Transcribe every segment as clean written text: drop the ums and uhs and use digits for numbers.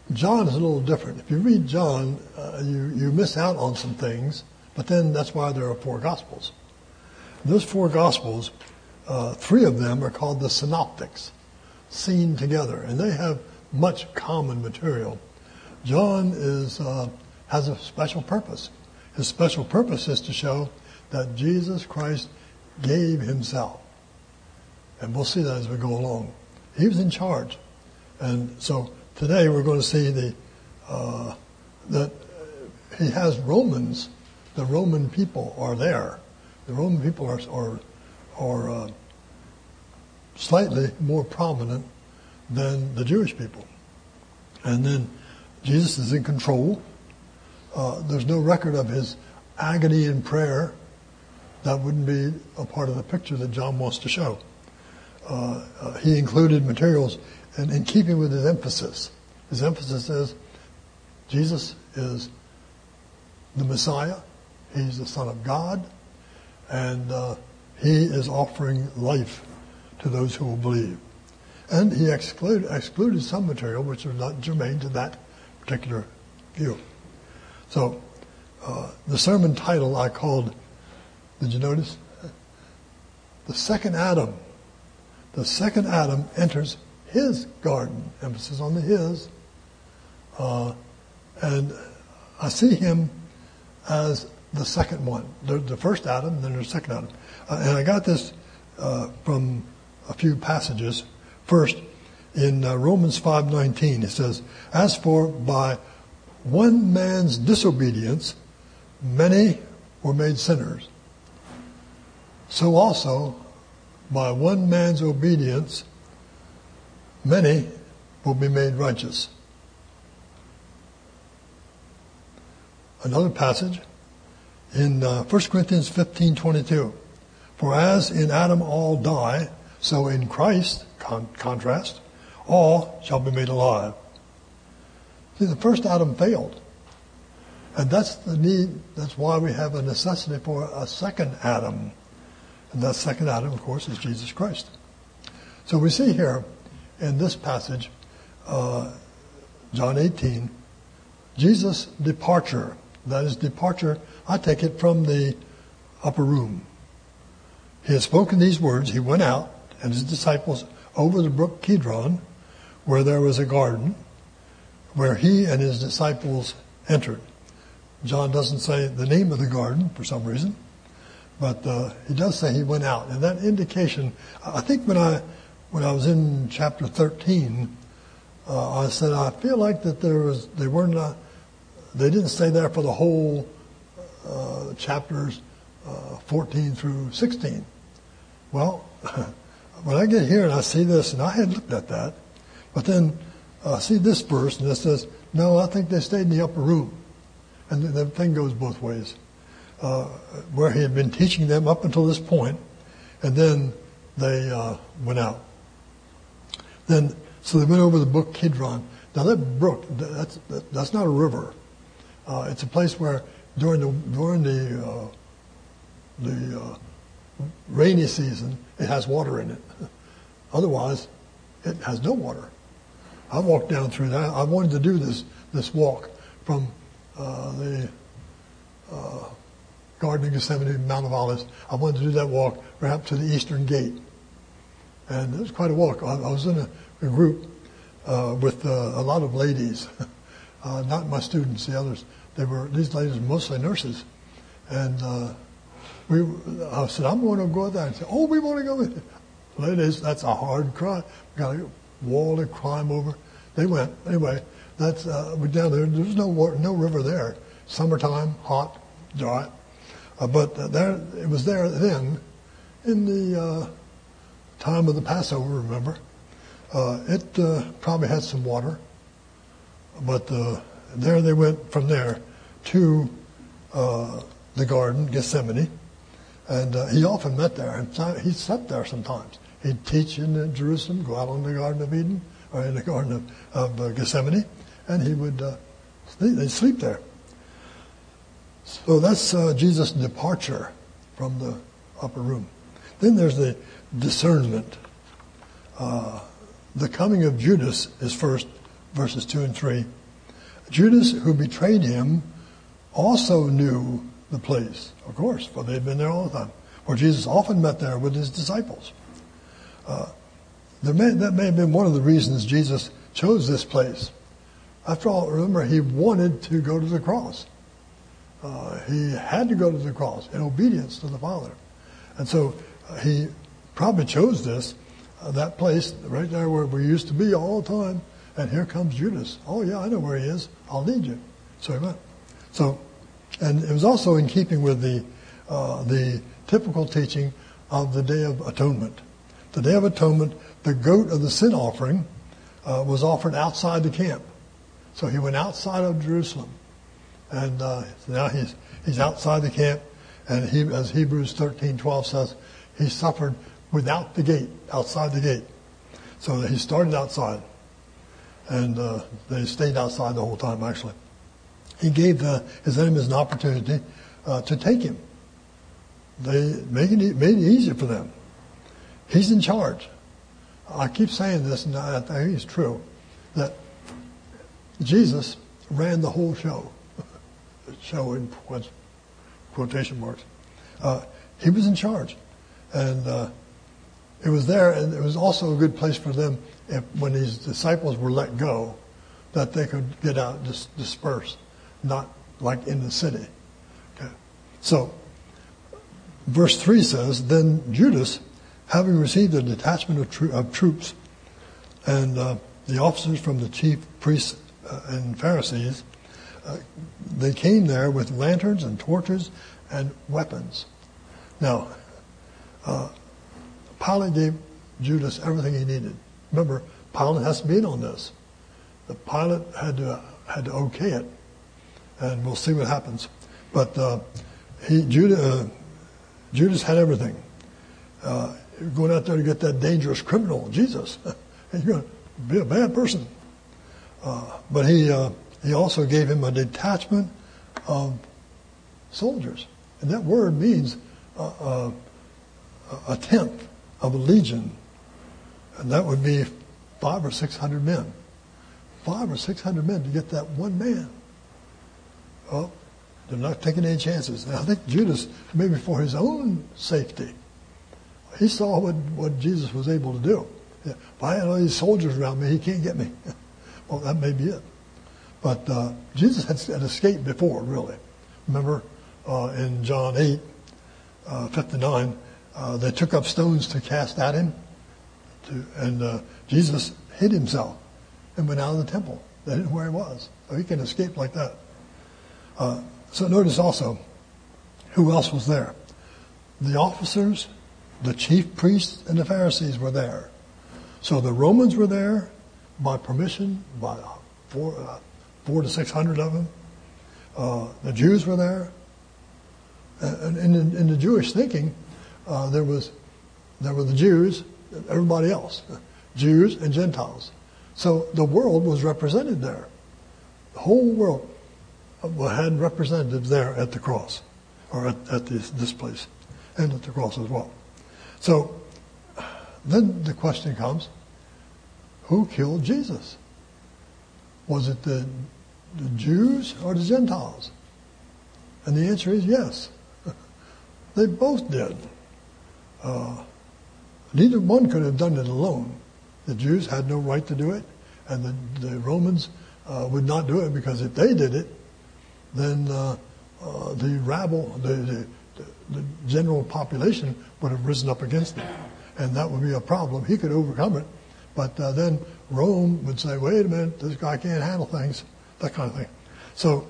John is a little different. If you read John, you miss out on some things, but then that's why there are 4 Gospels. Those 4 Gospels, 3 of them are called the Synoptics, seen together, and they have much common material. John has a special purpose. His special purpose is to show that Jesus Christ gave himself. And we'll see that as we go along. He was in charge. And so today we're going to see that he has Romans. The Roman people are there. The Roman people are slightly more prominent than the Jewish people. And then Jesus is in control. There's no record of his agony in prayer. That wouldn't be a part of the picture that John wants to show. He included materials in keeping with his emphasis. His emphasis is Jesus is the Messiah. He's the Son of God. And he is offering life to those who will believe. And he excluded some material which are not germane to that particular view. So the sermon title I called, did you notice? The second Adam. The second Adam enters his garden. Emphasis on the his. And I see him as the second one. The first Adam, then there's the second Adam. And I got this from a few passages. First, in Romans 5:19, it says, "As for by one man's disobedience, many were made sinners. So also, by one man's obedience, many will be made righteous." Another passage in 1 Corinthians 15:22, "For as in Adam all die, so in Christ," contrast, "all shall be made alive." See, the first Adam failed. And that's the need, that's why we have a necessity for a second Adam. And that second Adam, of course, is Jesus Christ. So we see here in this passage, John 18, Jesus' departure. That is departure, I take it, from the upper room. He had spoken these words. He went out and his disciples over the brook Kidron, where there was a garden, where he and his disciples entered. John doesn't say the name of the garden for some reason, but he does say he went out. And that indication, I think when I was in chapter 13, I said I feel like that they didn't stay there for the whole chapters 14 through 16. Well, when I get here and I see this, and I had looked at that, but then I see this verse and it says, no, I think they stayed in the upper room. And the thing goes both ways. Where he had been teaching them up until this point, and then they went out. So they went over the brook Kidron. Now that brook, that's not a river. It's a place where during the rainy season it has water in it. Otherwise, it has no water. I walked down through that. I wanted to do this walk from the Garden of Gethsemane, Mount of Olives. I wanted to do that walk right up to the Eastern Gate. And it was quite a walk. I was in a group with a lot of ladies, not my students, the others. These ladies were mostly nurses. And I said, I'm going to go there. And said, oh, we want to go with you. Ladies, that's a hard climb. We got a wall to climb over. They went. Anyway, we're down there. There's no river there. Summertime, hot, dry. But it was there then, in the time of the Passover, remember. It probably had some water. But there they went from there to the garden, Gethsemane. And he often met there. And he slept there sometimes. He'd teach in Jerusalem, go out on the Garden of Eden, or in the Garden of Gethsemane, and he would they'd sleep there. So that's Jesus' departure from the upper room. Then there's the discernment. The coming of Judas is first, verses 2 and 3. Judas, who betrayed him, also knew the place, of course, for they had been there all the time, where Jesus often met there with his disciples. That may have been one of the reasons Jesus chose this place. After all, remember, he wanted to go to the cross. He had to go to the cross in obedience to the Father. And so he probably chose that place right there where we used to be all the time. And here comes Judas. Oh, yeah, I know where he is. I'll lead you. So he went. And it was also in keeping with the typical teaching of the Day of Atonement. The Day of Atonement, the goat of the sin offering was offered outside the camp. So he went outside of Jerusalem. And now he's outside the camp. And he, as Hebrews 13:12 says, he suffered without the gate, outside the gate. So he started outside. And they stayed outside the whole time, actually. He gave his enemies an opportunity to take him. They made it easier for them. He's in charge. I keep saying this, and I think it's true, that Jesus ran the whole show. Show in quotation marks. He was in charge. And it was there, and it was also a good place for them, when these disciples were let go, that they could get out and just disperse, not like in the city. Okay. So, verse 3 says, then Judas, having received a detachment of troops and the officers from the chief priests and Pharisees, they came there with lanterns and torches and weapons. Now, Pilate gave Judas everything he needed. Remember, Pilate has to be in on this. The Pilate had to okay it, and we'll see what happens. But Judas had everything. You're going out there to get that dangerous criminal, Jesus. And you're going to be a bad person. But he also gave him a detachment of soldiers. And that word means a tenth of a legion. And that would be 500 or 600 men. 500 or 600 men to get that one man. Well, they're not taking any chances. And I think Judas, maybe for his own safety, he saw what Jesus was able to do. If I had all these soldiers around me, he can't get me. Well, that may be it. But Jesus had escaped before, really. Remember, in John 8:59, they took up stones to cast at him. And Jesus hid himself and went out of the temple. They didn't know where he was. So he can escape like that. So notice also, who else was there? The officers, the chief priests, and the Pharisees were there. So the Romans were there by permission, by 400 to 600 of them. The Jews were there. And in the Jewish thinking, there were the Jews, everybody else, Jews and Gentiles. So the world was represented there. The whole world had representatives there at the cross, or at this place, and at the cross as well. So then the question comes, who killed Jesus? Was it the Jews or the Gentiles? And the answer is yes. They both did. Neither one could have done it alone. The Jews had no right to do it, and the Romans would not do it, because if they did it, then the rabble, the general population would have risen up against him. And that would be a problem. He could overcome it, but then Rome would say, wait a minute, this guy can't handle things, that kind of thing. So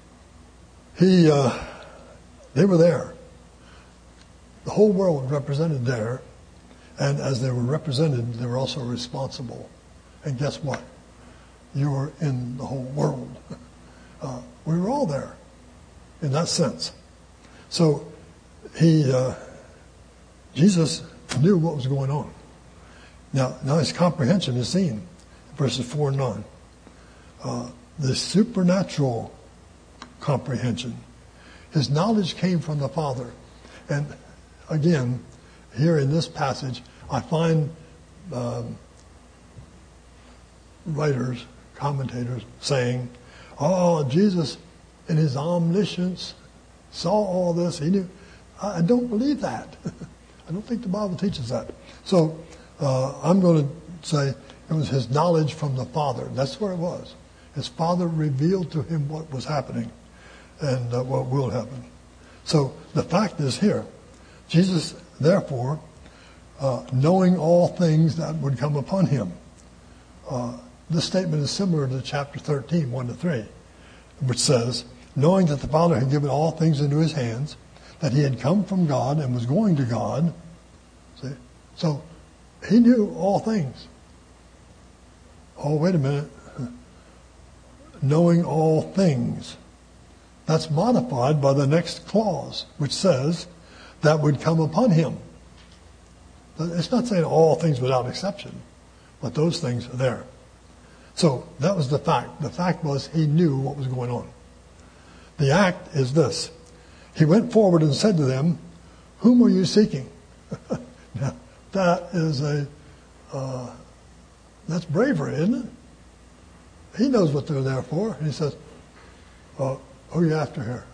they were there. The whole world represented there, and as they were represented, they were also responsible. And guess what? You were in the whole world. We were all there, in that sense. So Jesus knew what was going on. Now his comprehension is seen in verses 4 and 9. The supernatural comprehension. His knowledge came from the Father. And again, here in this passage, I find writers, commentators saying, oh, Jesus in his omniscience saw all this. He knew. I don't believe that. I don't think the Bible teaches that. So I'm going to say it was his knowledge from the Father. That's where it was. His Father revealed to him what was happening and what will happen. So the fact is here, Jesus, therefore, knowing all things that would come upon him. This statement is similar to chapter 13, 1-3, which says, knowing that the Father had given all things into his hands, that he had come from God and was going to God. See? So he knew all things. Oh, wait a minute. Knowing all things. That's modified by the next clause, which says that would come upon him. It's not saying all things without exception, but those things are there. So that was the fact. The fact was he knew what was going on. The act is this. He went forward and said to them, whom are you seeking? Now, that is that's bravery, isn't it? He knows what they're there for. And he says, who are you after here?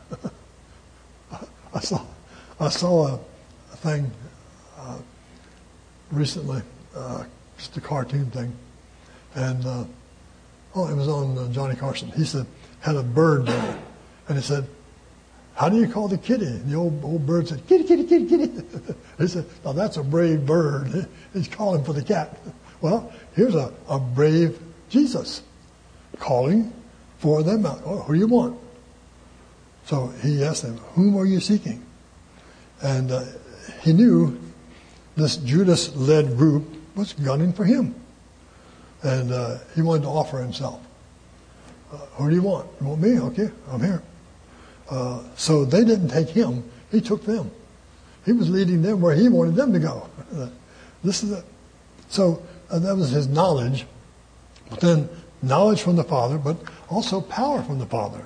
I saw a thing recently, just a cartoon thing. And, it was on Johnny Carson. He said, had a bird there. And he said, how do you call the kitty? And the old bird said, kitty, kitty, kitty, kitty. He said, now that's a brave bird. He's calling for the cat. Well, here's a brave Jesus calling for them. Who do you want? So he asked them, whom are you seeking? And he knew this Judas-led group was gunning for him. And he wanted to offer himself. Who do you want? You want me? Okay, I'm here. So they didn't take him. He took them. He was leading them where he wanted them to go. This is it. So that was his knowledge. But then knowledge from the Father, but also power from the Father.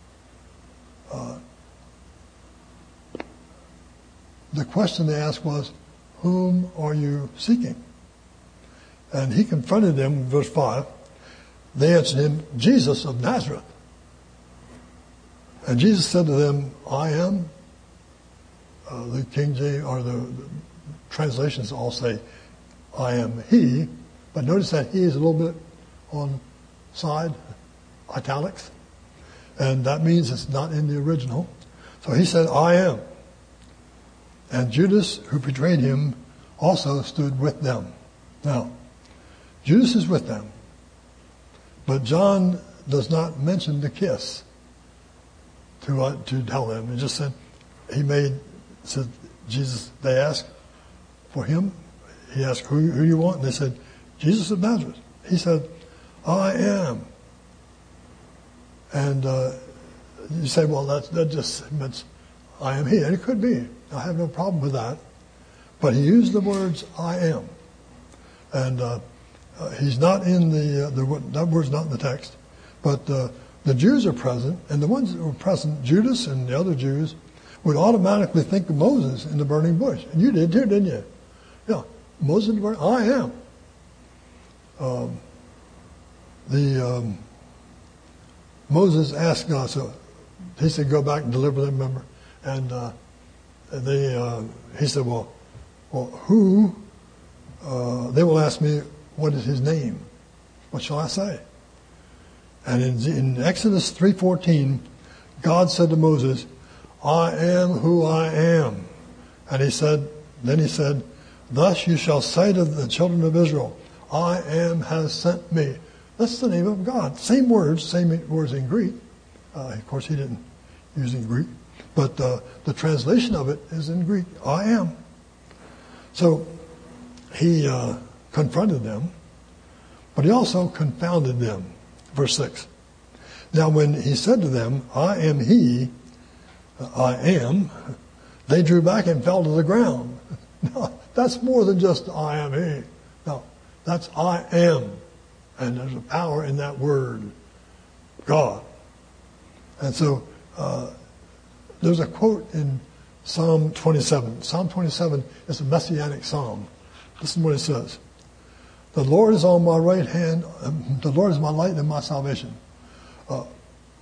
The question they asked was, whom are you seeking? And he confronted them in verse 5. They answered him, Jesus of Nazareth. And Jesus said to them, I am. The King James, or the translations all say, I am he. But notice that he is a little bit on side, italics. And that means it's not in the original. So he said, I am. And Judas, who betrayed him, also stood with them. Now, Judas is with them. But John does not mention the kiss to tell them. He just said, said Jesus, they asked for him. He asked, who do you want? And they said, Jesus of Nazareth. He said, I am. And you say, well, that just means I am he. And it could be. I have no problem with that. But he used the words, I am. And he's not in that word's not in the text. But the Jews are present, and the ones that were present, Judas and the other Jews, would automatically think of Moses in the burning bush. And you did too, didn't you? Yeah, Moses in the burning, I am. Moses asked God, so he said, go back and deliver them, remember? And he said, well, who, they will ask me, what is his name? What shall I say? And in Exodus 3:14, God said to Moses, I am who I am. And then he said, thus you shall say to the children of Israel, I am has sent me. That's the name of God. Same words in Greek. Of course, he didn't use it in Greek. But the translation of it is in Greek, I am. So he confronted them, but he also confounded them. Verse 6. Now when he said to them, I am he, I am, they drew back and fell to the ground. No, that's more than just I am he. No, that's I am. And there's a power in that word, God. And so there's a quote in Psalm 27. Psalm 27 is a messianic psalm. Listen to what it says. The Lord is on my right hand. The Lord is my light and my salvation.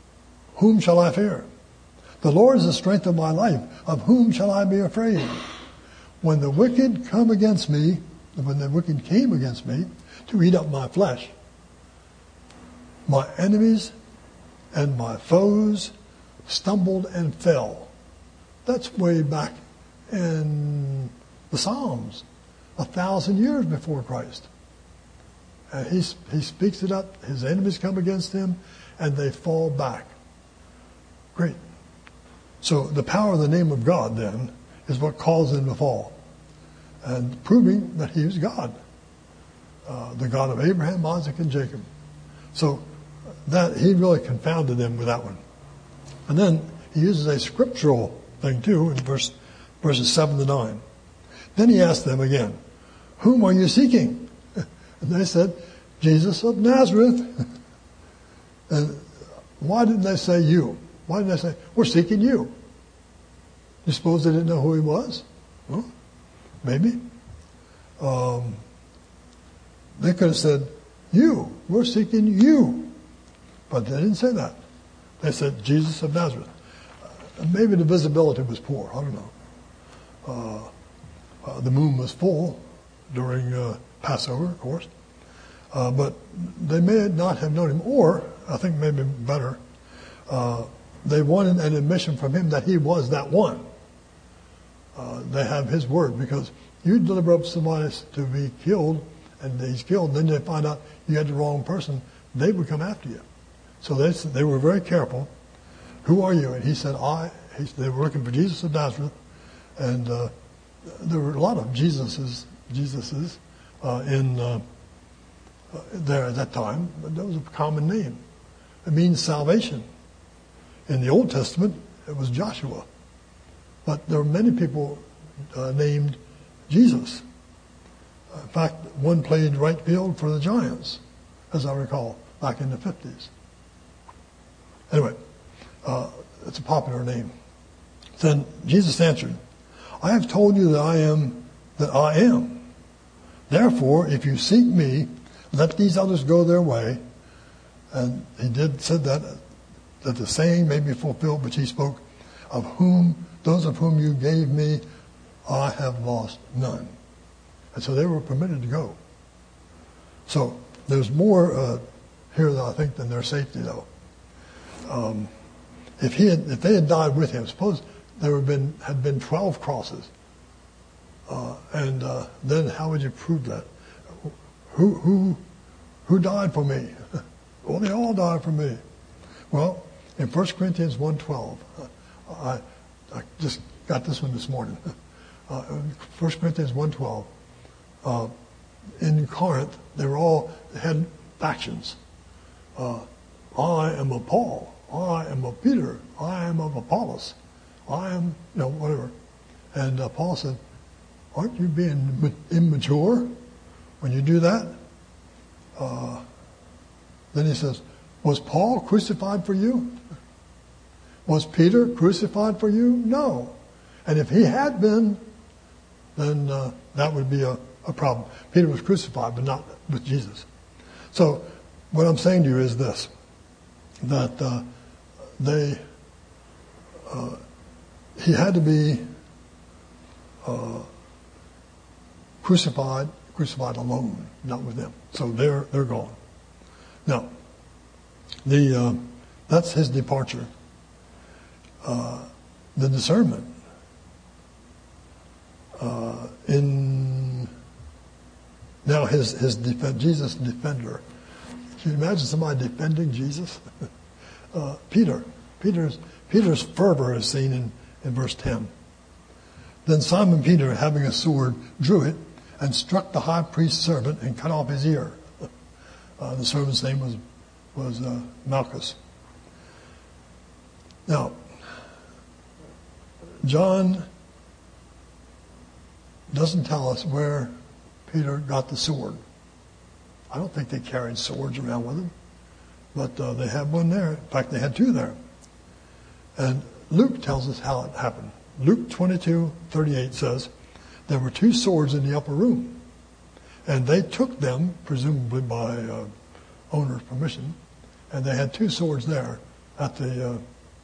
whom shall I fear? The Lord is the strength of my life. Of whom shall I be afraid? When the wicked came against me to eat up my flesh, my enemies and my foes stumbled and fell. That's way back in the Psalms, 1,000 years before Christ. And he speaks it up. His enemies come against him, and they fall back. Great. So the power of the name of God, then, is what caused them to fall. And proving that he was God. The God of Abraham, Isaac, and Jacob. So that he really confounded them with that one. And then he uses a scriptural thing too in verses 7 to 9. Then he asked them again, whom are you seeking? And they said, Jesus of Nazareth. And why didn't they say you? Why didn't they say, we're seeking you? You suppose they didn't know who he was? Well, maybe. They could have said, you, we're seeking you. But they didn't say that. They said, Jesus of Nazareth. Maybe the visibility was poor. I don't know. The moon was full during Passover, of course. But they may not have known him. Or, I think maybe better, they wanted an admission from him that he was that one. They have his word, because you deliver up somebody to be killed, and he's killed, then they find out you had the wrong person, they would come after you. So they were very careful. Who are you? And he said, they were looking for Jesus of Nazareth, and there were a lot of Jesuses in there at that time, but that was a common name. It means salvation. In the Old Testament, it was Joshua. But there were many people named Jesus. In fact, one played right field for the Giants, as I recall, back in the 50s. Anyway, it's a popular name. Then Jesus answered, I have told you that I am. Therefore, if you seek me, let these others go their way. And he said that the saying may be fulfilled, which he spoke, those of whom you gave me, I have lost none. And so they were permitted to go. So there's more here, I think, than their safety, though. If they had died with him, suppose there had been 12 crosses, and then how would you prove that? Who died for me? Well, they all died for me. Well, in 1 Corinthians 1:12, I just got this one this morning. 1 Corinthians 1:12. In Corinth, they had factions. I am of Paul. I am of Peter. I am of Apollos. I am, whatever. And Paul said, aren't you being immature when you do that? Then he says, was Paul crucified for you? Was Peter crucified for you? No. And if he had been, then that would be a problem. Peter was crucified, but not with Jesus. So what I'm saying to you is this, that he had to be crucified alone, not with them. So they're gone. Now, that's his departure. The discernment now his Jesus defender. Can you imagine somebody defending Jesus? Peter's fervor is seen in verse 10. Then Simon Peter, having a sword, drew it and struck the high priest's servant and cut off his ear. The servant's name was Malchus. Now, John doesn't tell us where Peter got the sword. I don't think they carried swords around with them, but they had one there. In fact, they had two there. And Luke tells us how it happened. Luke 22:38 says, there were two swords in the upper room, and they took them, presumably by owner's permission, and they had two swords there at the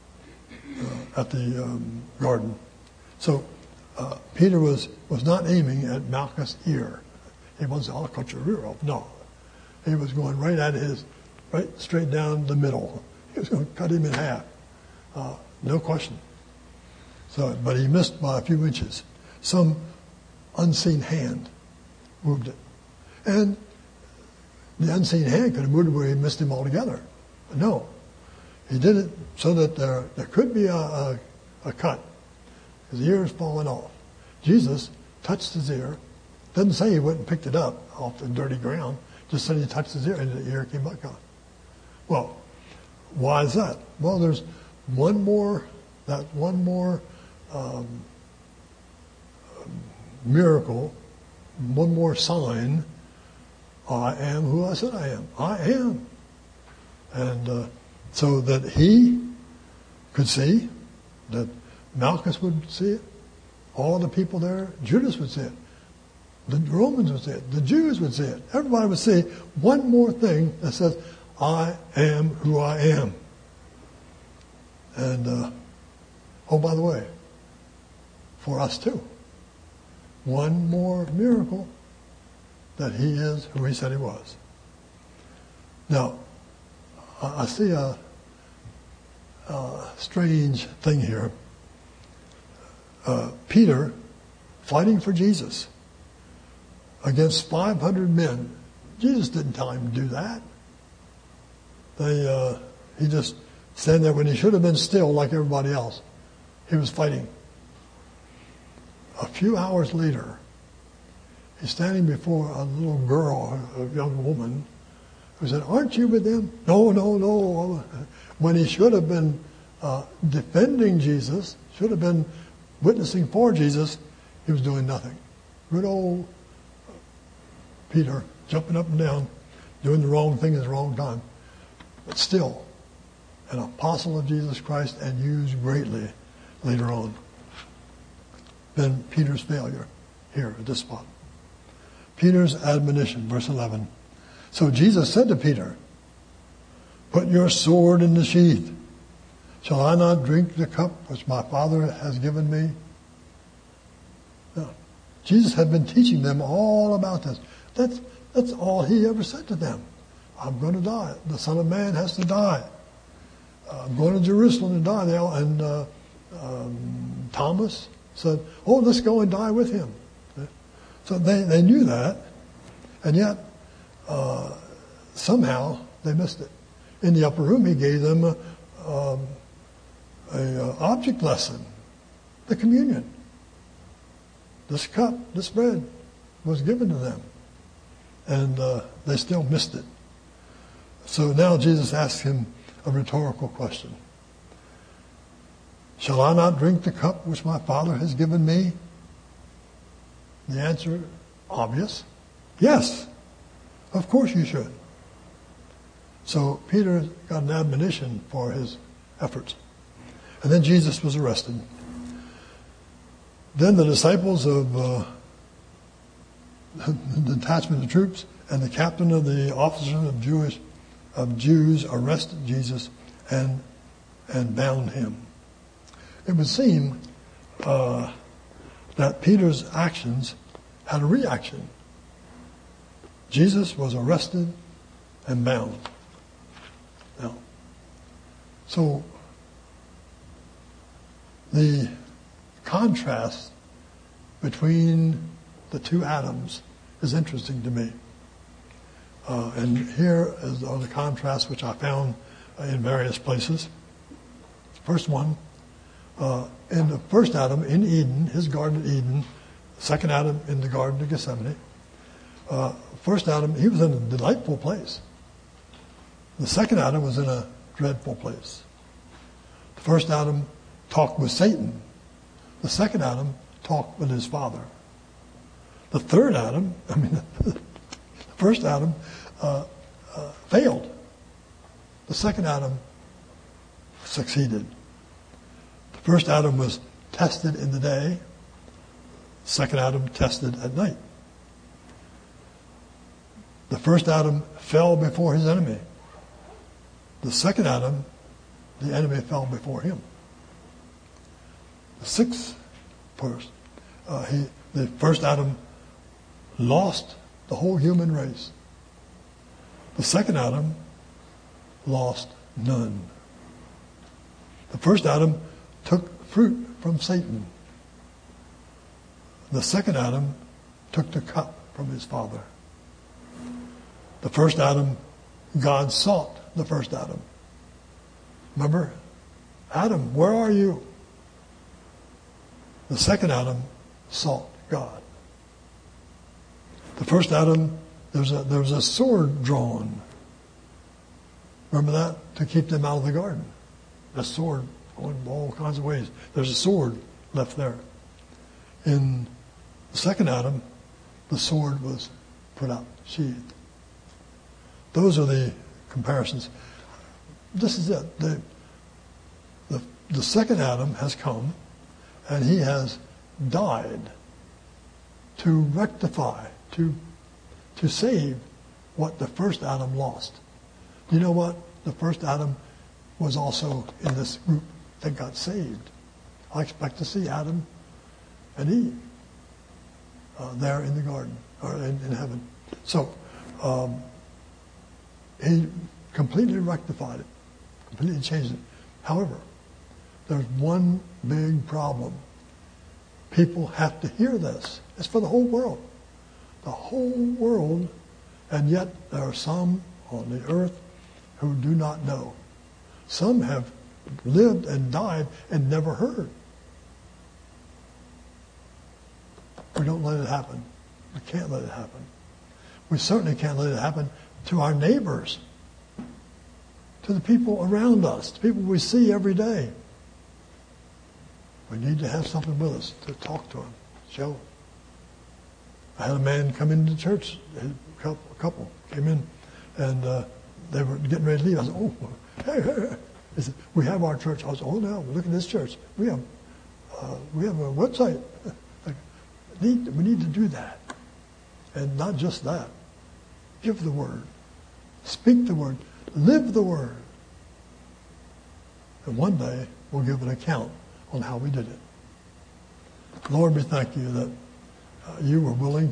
garden. So Peter was not aiming at Malchus' ear. He wasn't, I'll cut your ear off. No. He was going right straight down the middle. He was going to cut him in half. No question. But he missed by a few inches. Some unseen hand moved it. And the unseen hand could have moved it where he missed him altogether. But no. He did it so that there could be a cut. His ear is falling off. Jesus touched his ear. Doesn't say he went and picked it up off the dirty ground. Just said he touched his ear and the ear came back on. Well, why is that? Well, there's one more miracle, one more sign. I am who I said I am. I am. And so that he could see, that Malchus would see it, all the people there, Judas would see it, the Romans would see it, the Jews would see it. Everybody would see one more thing that says, I am who I am. And, oh, by the way, for us too, one more miracle that he is who he said he was. Now, I see a strange thing here. Peter fighting for Jesus against 500 men. Jesus didn't tell him to do that. He just stand there when he should have been still like everybody else. He was fighting. A few hours later, he's standing before a little girl, a young woman, who said, aren't you with them? No. When he should have been defending Jesus, should have been witnessing for Jesus, he was doing nothing. Good old Peter, jumping up and down, doing the wrong thing at the wrong time. But still, an apostle of Jesus Christ and used greatly later on. Then Peter's failure here at this spot. Peter's admonition, verse 11. So Jesus said to Peter, put your sword in the sheath. Shall I not drink the cup which my Father has given me? No. Jesus had been teaching them all about this. That's all he ever said to them. I'm going to die. The Son of Man has to die. I'm going to Jerusalem to die. And Thomas said, oh, let's go and die with him. So they knew that, and yet somehow they missed it. In the upper room, he gave them a object lesson, the communion. This cup, this bread was given to them, and they still missed it. So now Jesus asks him a rhetorical question. Shall I not drink the cup which my Father has given me? The answer, obvious. Yes, of course you should. So Peter got an admonition for his efforts. And then Jesus was arrested. Then the disciples of the detachment of troops and the captain of the officers of Jews arrested Jesus and bound him. It would seem that Peter's actions had a reaction. Jesus was arrested and bound. Now, so the contrast between the two Adams is interesting to me. And here are the contrasts which I found in various places. First one, in the first Adam in Eden, his garden of Eden, second Adam in the Garden of Gethsemane. First Adam, he was in a delightful place. The second Adam was in a dreadful place. The first Adam talked with Satan. The second Adam talked with his father. The third Adam, the first Adam failed. The second Adam succeeded. The first Adam was tested in the day. The second Adam tested at night. The first Adam fell before his enemy. The second Adam the enemy fell before him. The sixth person, the first Adam lost the whole human race. The second Adam lost none. The first Adam took fruit from Satan. The second Adam took the cup from his father. The first Adam, God sought the first Adam. Remember? Adam, where are you? The second Adam sought God. The first Adam, there was a sword drawn. Remember that? To keep them out of the garden. A sword going all kinds of ways. There's a sword left there. In the second Adam, the sword was put out, sheathed. Those are the comparisons. This is it. The second Adam has come, and he has died to rectify, to save what the first Adam lost. You know what? The first Adam was also in this group that got saved. I expect to see Adam and Eve there in the garden, or in heaven. So, he completely rectified it, completely changed it. However, there's one big problem. People have to hear this. It's for the whole world. The whole world, and yet there are some on the earth who do not know. Some have lived and died and never heard. We don't let it happen. We can't let it happen. We certainly can't let it happen to our neighbors, to the people around us, to people we see every day. We need to have something with us to talk to them, show them. I had a man come into church, a couple came in, and they were getting ready to leave. I said, oh, hey. He said, we have our church. I said, oh, no, look at this church. We have a website. We need to do that. And not just that. Give the word. Speak the word. Live the word. And one day, we'll give an account on how we did it. Lord, we thank you that you were willing